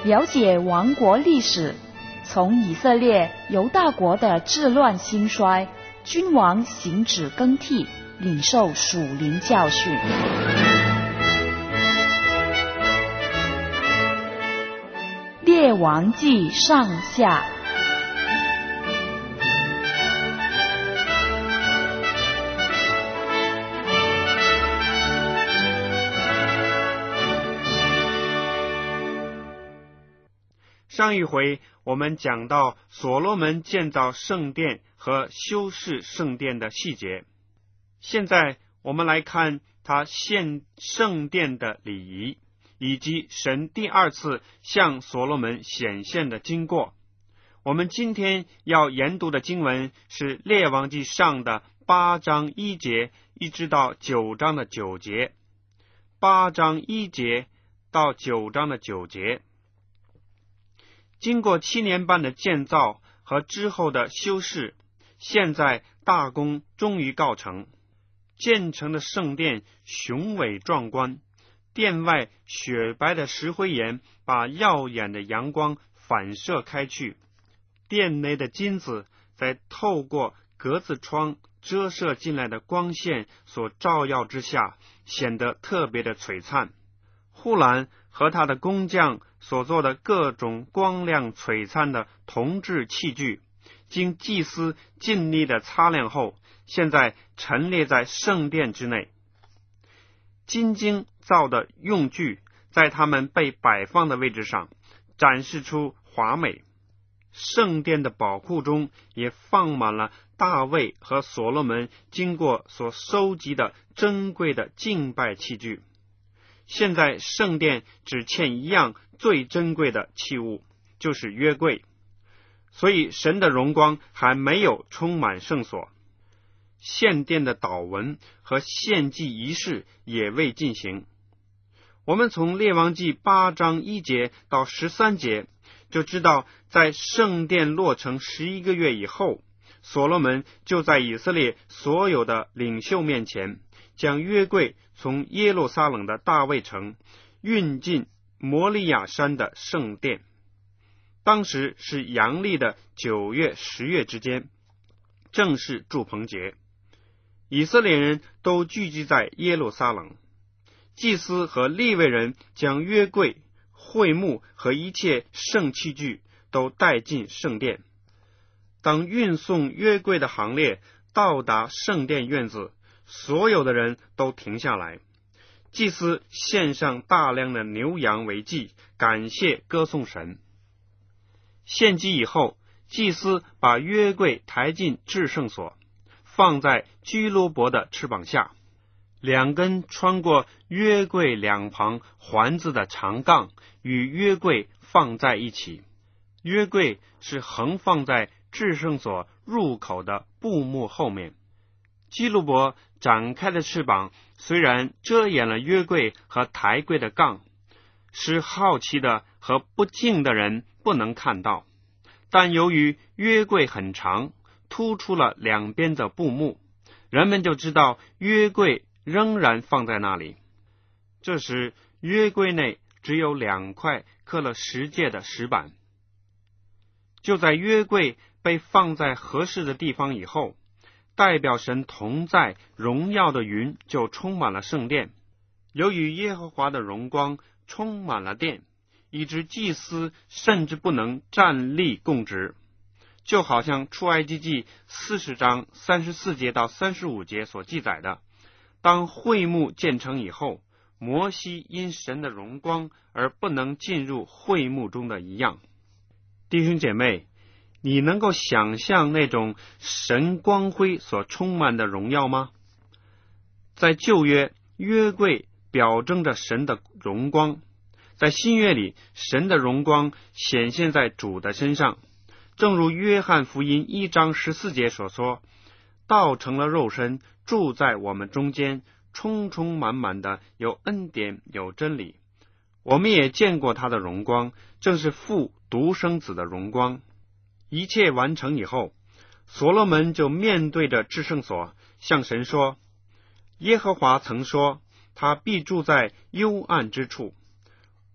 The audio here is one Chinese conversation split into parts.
了解王国历史，从以色列犹大国的治乱兴衰，君王行止更替，领受属灵教训。列王纪上下。 上一回我们讲到所罗门建造圣殿和修饰圣殿的细节，现在我们来看他献圣殿的礼仪，以及神第二次向所罗门显现的经过。我们今天要研读的经文是列王纪上的8章1节一直到9章的9节，8章1节到9章的9节。经过7年半的建造和之后的修饰，现在大功终于告成。建成的圣殿雄伟壮观，殿外雪白的石灰岩把耀眼的阳光反射开去，殿内的金子在透过格子窗折射进来的光线所照耀之下，显得特别的璀璨。户兰和他的工匠所做的各种光亮璀璨的铜制器具，经祭司尽力的擦亮后，现在陈列在圣殿之内。金晶造的用具在他们被摆放的位置上展示出华美。圣殿的宝库中也放满了大卫和所罗门经过所收集的珍贵的敬拜器具。现在圣殿只欠一样最珍贵的器物，就是约柜，所以神的荣光还没有充满圣所。献殿的祷文和献祭仪式也未进行。我们从列王纪8章1节到13节就知道，在圣殿落成11个月以后，所罗门就在以色列所有的领袖面前将约柜从耶路撒冷的大卫城运进摩利亚山的圣殿。当时是阳历的9月10月之间，正是住棚节。以色列人都聚集在耶路撒冷，祭司和利未人将约柜、会幕和一切圣器具都带进圣殿。当运送约柜的行列到达圣殿院子，所有的人都停下来，祭司献上大量的牛羊为祭，感谢歌颂神。献祭以后，祭司把约柜抬进至圣所，放在居罗伯的翅膀下，2根穿过约柜两旁环子的长杠与约柜放在一起。约柜是横放在至圣所入口的布幕后面。基路伯展开的翅膀虽然遮掩了约柜和抬柜的杠，使好奇的和不敬的人不能看到，但由于约柜很长，突出了两边的布幕，人们就知道约柜仍然放在那里。这时约柜内只有2块刻了10诫的石板。就在约柜被放在合适的地方以后，代表神同在荣耀的云就充满了圣殿。由于耶和华的荣光充满了殿，以致祭司甚至不能站立供职，就好像出埃及记40章34节到35节所记载的，当会幕建成以后，摩西因神的荣光而不能进入会幕中的一样。弟兄姐妹，你能够想象那种神光辉所充满的荣耀吗？在旧约，约柜表征着神的荣光；在新约里，神的荣光显现在主的身上。正如约翰福音1章14节所说，道成了肉身，住在我们中间，充充满满的有恩典有真理。我们也见过他的荣光，正是父独生子的荣光。一切完成以后，所罗门就面对着至圣所向神说，耶和华曾说，他必住在幽暗之处，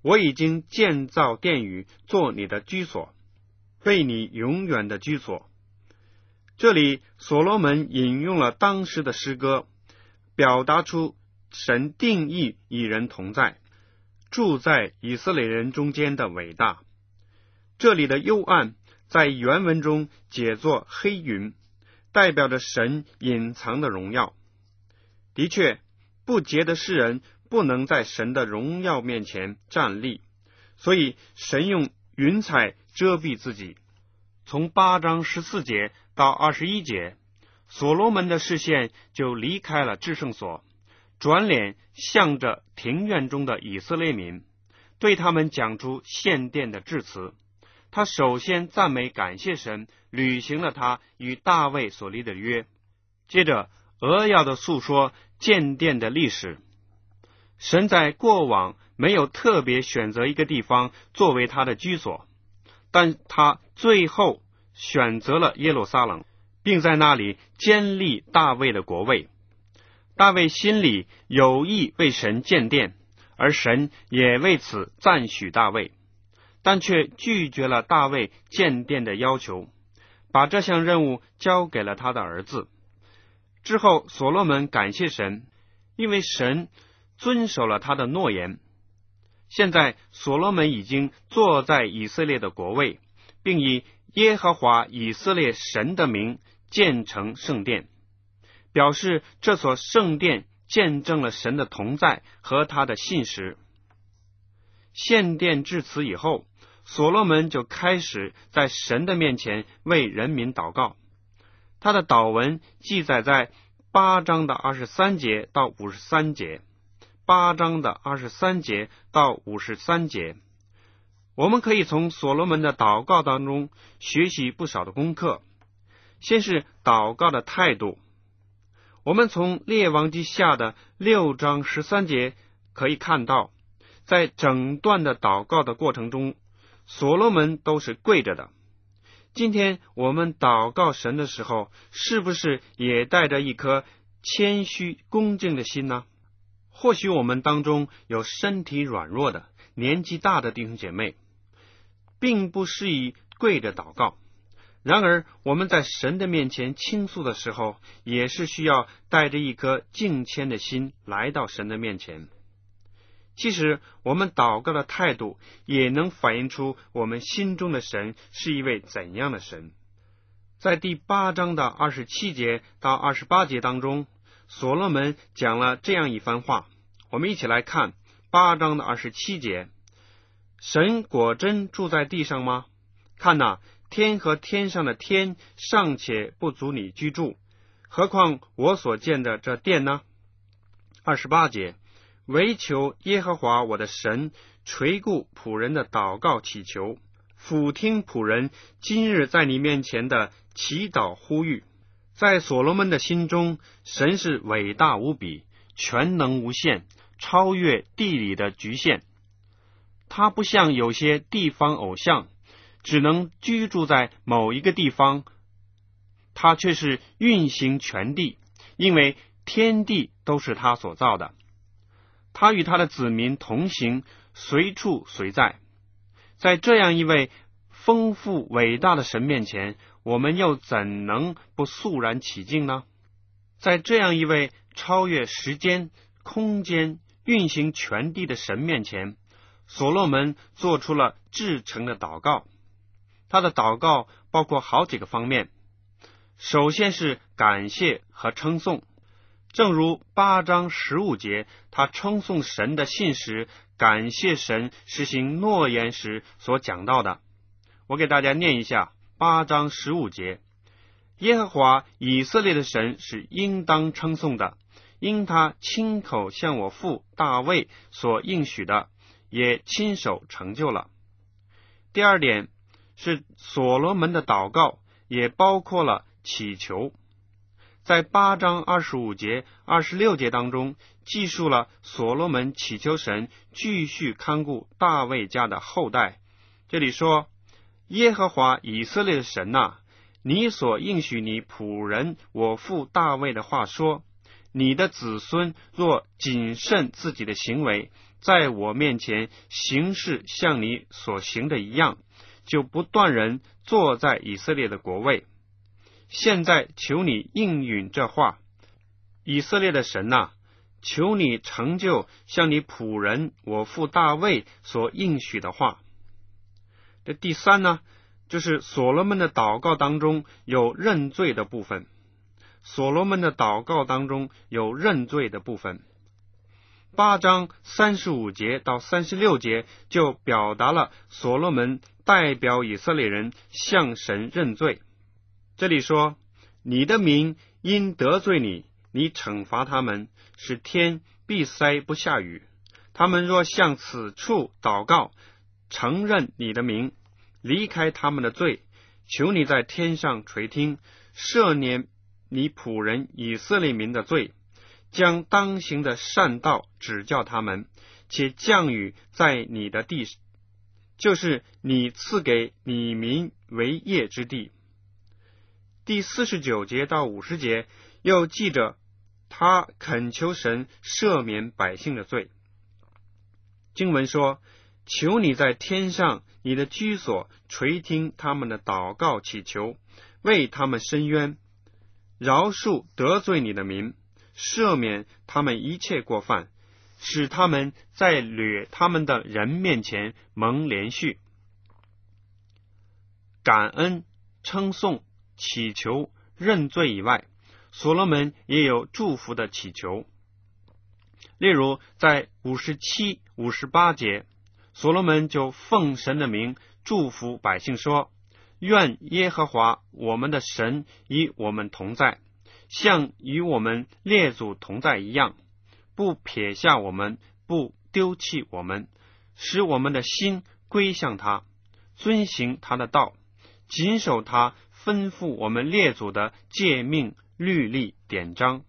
我已经建造殿宇做你的居所，为你永远的居所。这里所罗门引用了当时的诗歌，表达出神定义与人同在，住在以色列人中间的伟大。这里的幽暗在原文中解作黑云，代表着神隐藏的荣耀。的确，不洁的世人不能在神的荣耀面前站立，所以神用云彩遮蔽自己。从8章14节到21节，所罗门的视线就离开了至圣所，转脸向着庭院中的以色列民，对他们讲出献殿的致辞。他首先赞美感谢神履行了他与大卫所立的约，接着扼要的诉说建殿的历史。神在过往没有特别选择一个地方作为他的居所，但他最后选择了耶路撒冷，并在那里建立大卫的国位。大卫心里有意为神建殿，而神也为此赞许大卫，但却拒绝了大卫建殿的要求，把这项任务交给了他的儿子。之后所罗门感谢神，因为神遵守了他的诺言。现在所罗门已经坐在以色列的国位，并以耶和华以色列神的名建成圣殿，表示这所圣殿见证了神的同在和他的信实。献殿至此以后，所罗门就开始在神的面前为人民祷告。他的祷文记载在8章的23节到53节，8章的23节到53节。我们可以从所罗门的祷告当中学习不少的功课。先是祷告的态度，我们从列王记下的6章13节可以看到，在整段的祷告的过程中，所罗门都是跪着的。今天我们祷告神的时候，是不是也带着一颗谦虚恭敬的心呢？或许我们当中有身体软弱的、年纪大的弟兄姐妹，并不适宜跪着祷告。然而我们在神的面前倾诉的时候，也是需要带着一颗敬谦的心来到神的面前。其实我们祷告的态度也能反映出我们心中的神是一位怎样的神。在第8章的27节到28节当中，所罗门讲了这样一番话，我们一起来看8章的27节。神果真住在地上吗？看哪，天和天上的天尚且不足你居住，何况我所建的这殿呢？28节，唯求耶和华我的神垂顾仆人的祷告祈求，俯听仆人今日在你面前的祈祷呼吁。在所罗门的心中，神是伟大无比，全能无限，超越地理的局限。他不像有些地方偶像，只能居住在某一个地方，他却是运行全地，因为天地都是他所造的。他与他的子民同行，随处随在。在这样一位丰富伟大的神面前，我们又怎能不肃然起敬呢？在这样一位超越时间、空间、运行全地的神面前，所罗门做出了至诚的祷告。他的祷告包括好几个方面，首先是感谢和称颂。正如8章15节，他称颂神的信实，感谢神实行诺言时所讲到的。我给大家念一下8章15节，耶和华以色列的神是应当称颂的，因他亲口向我父大卫所应许的，也亲手成就了。第二点是所罗门的祷告也包括了祈求。在8章25节、26节当中，记述了所罗门祈求神继续看顾大卫家的后代。这里说，耶和华以色列的神啊，你所应许你仆人我父大卫的话说， 你的子孙若谨慎自己的行为，在我面前行事像你所行的一样，就不断人坐在以色列的国位。现在求你应允这话，以色列的神啊，求你成就像你仆人我父大卫所应许的话。这第三呢，就是所罗门的祷告当中有认罪的部分。所罗门的祷告当中有认罪的部分。8章35节到36节就表达了所罗门代表以色列人向神认罪。这里说，你的民因得罪你，你惩罚他们，使天闭塞不下雨。他们若向此处祷告，承认你的名，离开他们的罪，求你在天上垂听，赦免你仆人以色列民的罪，将当行的善道指教他们，且降雨在你的地，就是你赐给你民为业之地。第49节到50节又记着他恳求神赦免百姓的罪。经文说，求你在天上你的居所垂听他们的祷告祈求，为他们伸冤，饶恕得罪你的民，赦免他们一切过犯，使他们在掠他们的人面前蒙连续。感恩、称颂、祈求、认罪以外，所罗门也有祝福的祈求。例如在57、58节，所罗门就奉神的名祝福百姓说，愿耶和华我们的神与我们同在，像与我们列祖同在一样，不撇下我们，不丢弃我们，使我们的心归向他，遵行他的道，谨守他吩咐我们列祖的诫命、律例、典章。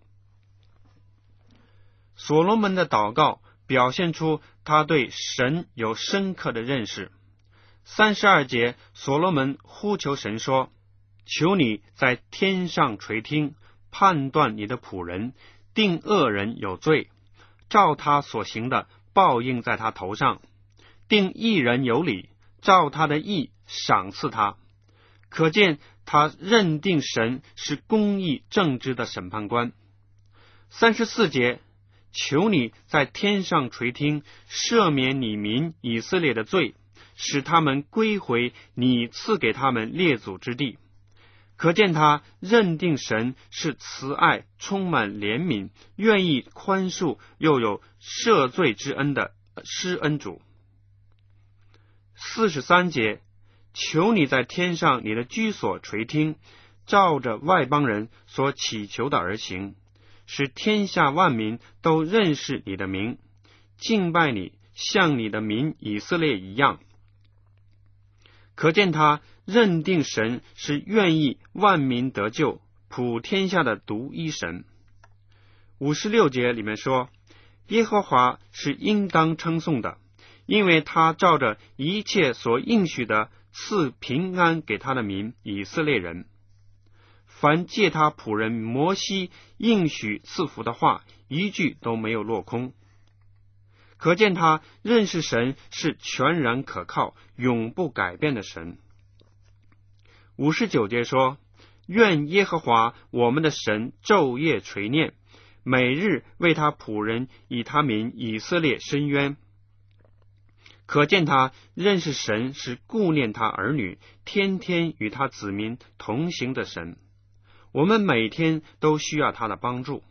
所罗门的祷告表现出他对神有深刻的认识。32节，所罗门呼求神说，求你在天上垂听，判断你的仆人，定恶人有罪，照他所行的报应在他头上，定义人有理，照他的义赏赐他。可见他认定神是公义正直的审判官。34节，求你在天上垂听，赦免你民以色列的罪，使他们归回你赐给他们列祖之地。可见他认定神是慈爱、充满怜悯、愿意宽恕又有赦罪之恩的施恩主。43节，求你在天上你的居所垂听，照着外邦人所祈求的而行，使天下万民都认识你的名，敬拜你，像你的民以色列一样。可见他认定神是愿意万民得救、普天下的独一神。56节里面说，耶和华是应当称颂的，因为他照着一切所应许的赐平安给他的民以色列人。凡借他仆人摩西应许赐福的话，一句都没有落空。可见他认识神是全然可靠、永不改变的神。59节说，愿耶和华我们的神昼夜垂念，每日为他仆人以他民以色列伸冤。可见他认识神是顾念他儿女，天天与他子民同行的神。我们每天都需要他的帮助。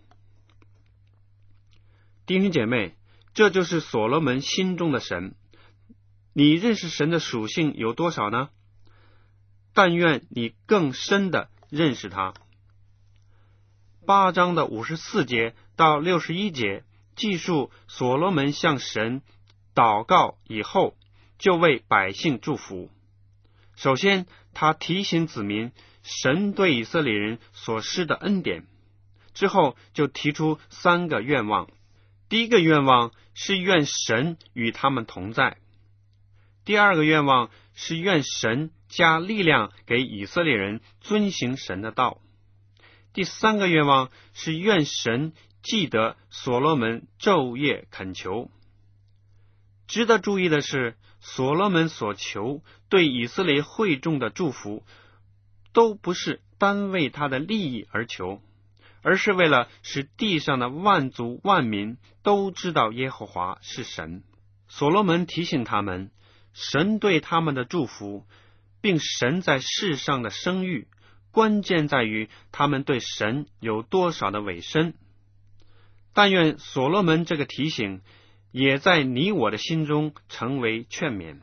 弟兄姐妹，这就是所罗门心中的神。你认识神的属性有多少呢？但愿你更深的认识他。8章的54节到61节记述所罗门向神祷告以后，就为百姓祝福。首先，他提醒子民神对以色列人所施的恩典，之后就提出3个愿望。第一个愿望是愿神与他们同在。第二个愿望是愿神加力量给以色列人遵行神的道。第3个愿望是愿神记得所罗门昼夜恳求。值得注意的是，所罗门所求对以色列会众的祝福，都不是单为他的利益而求，而是为了使地上的万族万民都知道耶和华是神。所罗门提醒他们，神对他们的祝福，并神在世上的声誉，关键在于他们对神有多少的委身。但愿所罗门这个提醒也在你我的心中成为劝勉。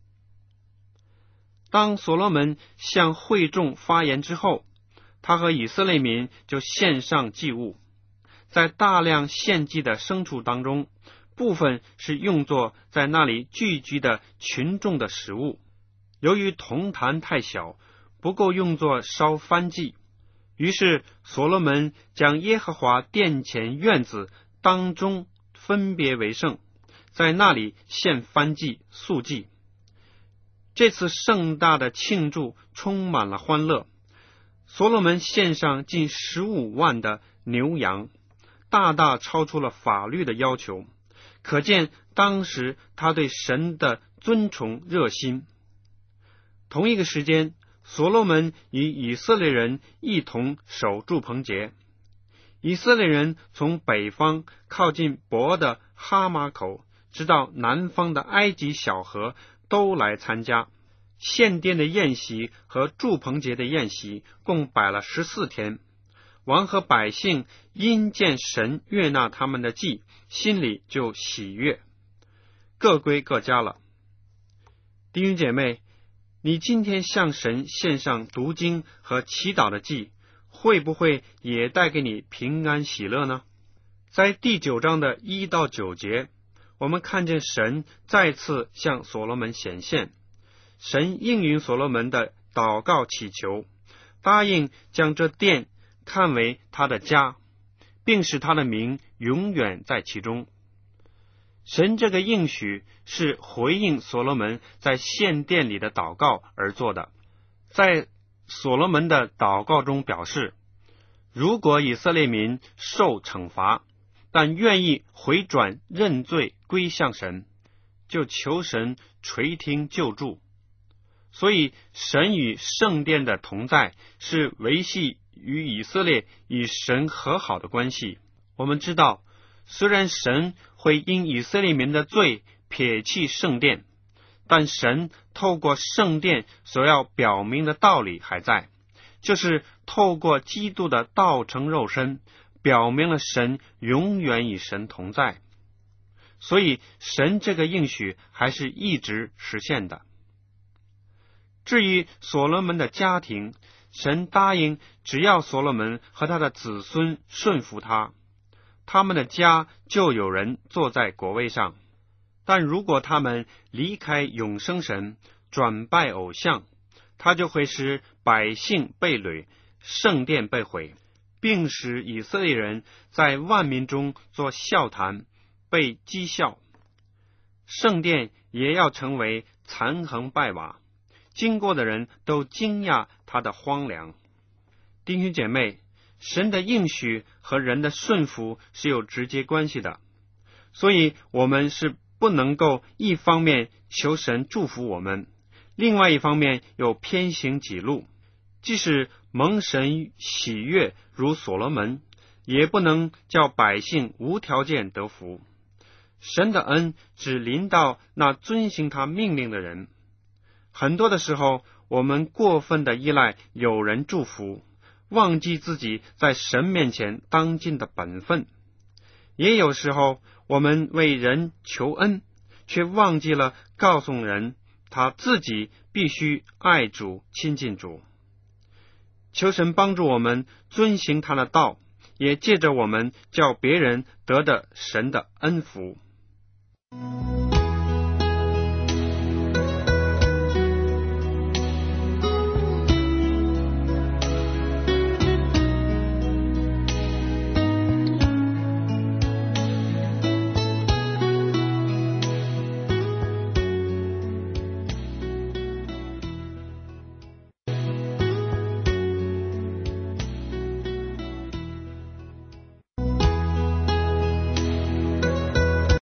当所罗门向会众发言之后，他和以色列民就献上祭物。在大量献祭的牲畜当中，部分是用作在那里聚集的群众的食物。由于铜坛太小，不够用作烧燔祭，于是所罗门将耶和华殿前院子当中分别为圣，在那里献燔祭素祭。这次盛大的庆祝充满了欢乐。所罗门献上近15万的牛羊，大大超出了法律的要求，可见当时他对神的尊崇热心。同一个时间，所罗门与以色列人一同守住棚节。以色列人从北方靠近伯的哈马口，直到南方的埃及小河，都来参加。献殿的宴席和住棚节的宴席共摆了14天。王和百姓因见神悦纳他们的祭，心里就喜悦，各归各家了。弟兄姐妹，你今天向神献上读经和祈祷的祭，会不会也带给你平安喜乐呢？在第9章的1到9节，我们看见神再次向所罗门显现。神应允所罗门的祷告祈求，答应将这殿看为他的家，并使他的名永远在其中。神这个应许是回应所罗门在献殿里的祷告而做的。在所罗门的祷告中表示，如果以色列民受惩罚，但愿意回转认罪归向神，就求神垂听救助。所以神与圣殿的同在是维系与以色列与神和好的关系。我们知道，虽然神会因以色列民的罪撇弃圣殿，但神透过圣殿所要表明的道理还在，就是透过基督的道成肉身，表明了神永远与神同在。所以神这个应许还是一直实现的。至于所罗门的家庭，神答应只要所罗门和他的子孙顺服他，他们的家就有人坐在国位上。但如果他们离开永生神，转拜偶像，他就会使百姓被掳，圣殿被毁，并使以色列人在万民中做笑谈，被讥笑。圣殿也要成为残垣败瓦，经过的人都惊讶他的荒凉。弟兄姐妹，神的应许和人的顺服是有直接关系的，所以我们是不能够一方面求神祝福我们，另外一方面又偏行己路。即使蒙神喜悦如所罗门，也不能叫百姓无条件得福。神的恩只临到那遵行他命令的人。很多的时候，我们过分的依赖有人祝福，忘记自己在神面前当尽的本分。也有时候，我们为人求恩，却忘记了告诉人他自己必须爱主亲近主。求神帮助我们遵行他的道，也借着我们叫别人得的神的恩福。